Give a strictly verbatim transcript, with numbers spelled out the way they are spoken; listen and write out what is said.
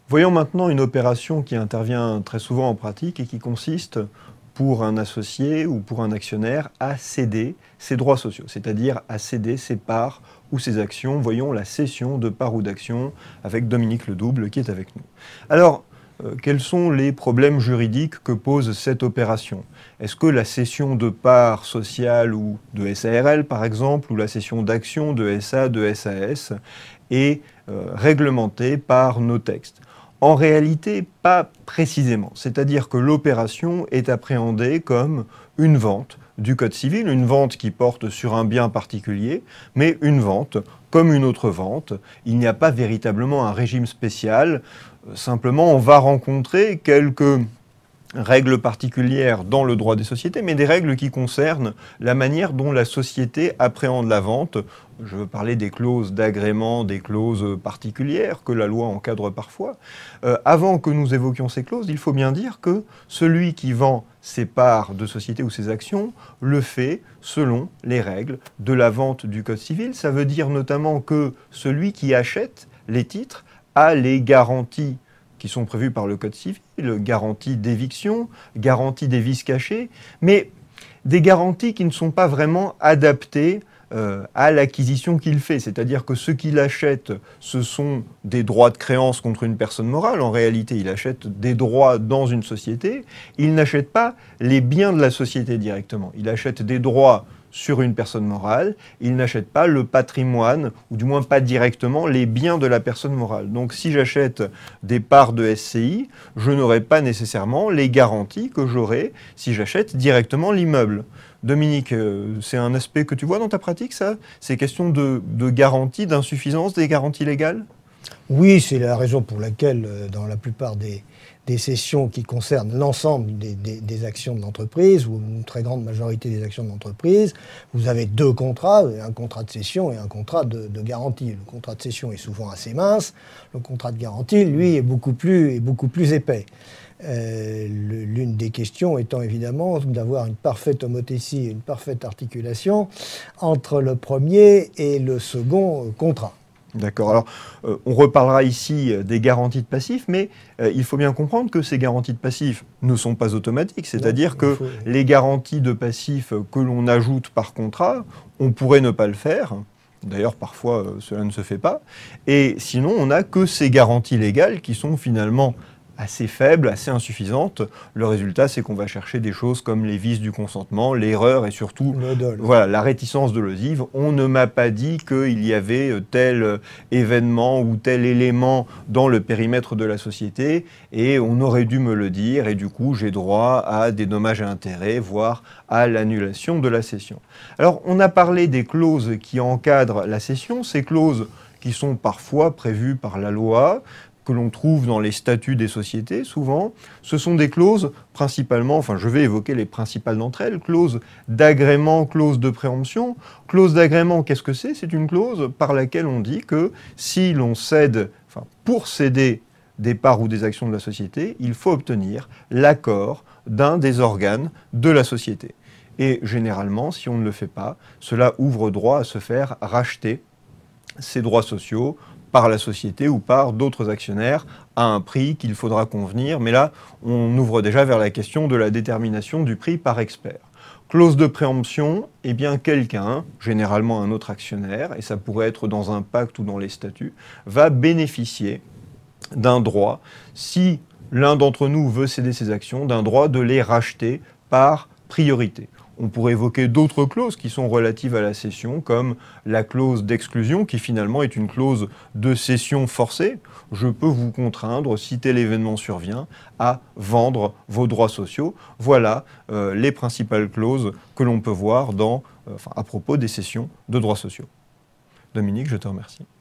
Voyons maintenant une opération qui intervient très souvent en pratique et qui consiste, pour un associé ou pour un actionnaire, à céder ses droits sociaux, c'est-à-dire à céder ses parts ou ses actions. Voyons la cession de parts ou d'actions avec Dominique Ledouble qui est avec nous. Alors, euh, quels sont les problèmes juridiques que pose cette opération? Est-ce que la cession de parts sociales ou de S A R L, par exemple, ou la cession d'actions de S A, de S A S, est euh, réglementée par nos textes? En réalité, pas précisément. C'est-à-dire que l'opération est appréhendée comme une vente du Code civil, une vente qui porte sur un bien particulier, mais une vente comme une autre vente. Il n'y a pas véritablement un régime spécial. Simplement, on va rencontrer quelques règles particulières dans le droit des sociétés, mais des règles qui concernent la manière dont la société appréhende la vente. Je veux parler des clauses d'agrément, des clauses particulières que la loi encadre parfois. Euh, avant que nous évoquions ces clauses, il faut bien dire que celui qui vend ses parts de société ou ses actions le fait selon les règles de la vente du Code civil. Ça veut dire notamment que celui qui achète les titres a les garanties qui sont prévues par le Code civil, garantie d'éviction, garantie des vices cachés, mais des garanties qui ne sont pas vraiment adaptées euh, à l'acquisition qu'il fait. C'est-à-dire que ce qu'il achète, ce sont des droits de créance contre une personne morale. En réalité, il achète des droits dans une société. Il n'achète pas les biens de la société directement. Il achète des droits sur une personne morale, il n'achète pas le patrimoine, ou du moins pas directement les biens de la personne morale. Donc si j'achète des parts de S C I, je n'aurai pas nécessairement les garanties que j'aurai si j'achète directement l'immeuble. Dominique, c'est un aspect que tu vois dans ta pratique, ça? Ces questions de, de garantie, d'insuffisance des garanties légales? Oui, c'est la raison pour laquelle, dans la plupart des, des cessions qui concernent l'ensemble des, des, des actions de l'entreprise, ou une très grande majorité des actions de l'entreprise, vous avez deux contrats, un contrat de cession et un contrat de, de garantie. Le contrat de cession est souvent assez mince, le contrat de garantie, lui, est beaucoup plus, est beaucoup plus épais. Euh, le, l'une des questions étant évidemment d'avoir une parfaite homothétie, une parfaite articulation entre le premier et le second contrat. D'accord. Alors, euh, on reparlera ici des garanties de passifs, mais euh, il faut bien comprendre que ces garanties de passifs ne sont pas automatiques. C'est-à-dire non, que faut... les garanties de passifs que l'on ajoute par contrat, on pourrait ne pas le faire. D'ailleurs, parfois, euh, cela ne se fait pas. Et sinon, on n'a que ces garanties légales qui sont finalement assez faible, assez insuffisante. Le résultat, c'est qu'on va chercher des choses comme les vices du consentement, l'erreur et surtout voilà, la réticence dolosive. On ne m'a pas dit qu'il y avait tel événement ou tel élément dans le périmètre de la société et on aurait dû me le dire et du coup, j'ai droit à des dommages et intérêts, voire à l'annulation de la cession. Alors, on a parlé des clauses qui encadrent la cession, ces clauses qui sont parfois prévues par la loi, que l'on trouve dans les statuts des sociétés, souvent, ce sont des clauses principalement, enfin je vais évoquer les principales d'entre elles, clauses d'agrément, clauses de préemption. Clause d'agrément, qu'est-ce que c'est? C'est une clause par laquelle on dit que si l'on cède, enfin pour céder des parts ou des actions de la société, il faut obtenir l'accord d'un des organes de la société. Et généralement, si on ne le fait pas, cela ouvre droit à se faire racheter ses droits sociaux par la société ou par d'autres actionnaires à un prix qu'il faudra convenir. Mais là, on ouvre déjà vers la question de la détermination du prix par expert. Clause de préemption, eh bien quelqu'un, généralement un autre actionnaire, et ça pourrait être dans un pacte ou dans les statuts, va bénéficier d'un droit, si l'un d'entre nous veut céder ses actions, d'un droit de les racheter par priorité. On pourrait évoquer d'autres clauses qui sont relatives à la cession, comme la clause d'exclusion, qui finalement est une clause de cession forcée. Je peux vous contraindre, si tel événement survient, à vendre vos droits sociaux. Voilà euh, les principales clauses que l'on peut voir dans, euh, enfin, à propos des cessions de droits sociaux. Dominique, je te remercie.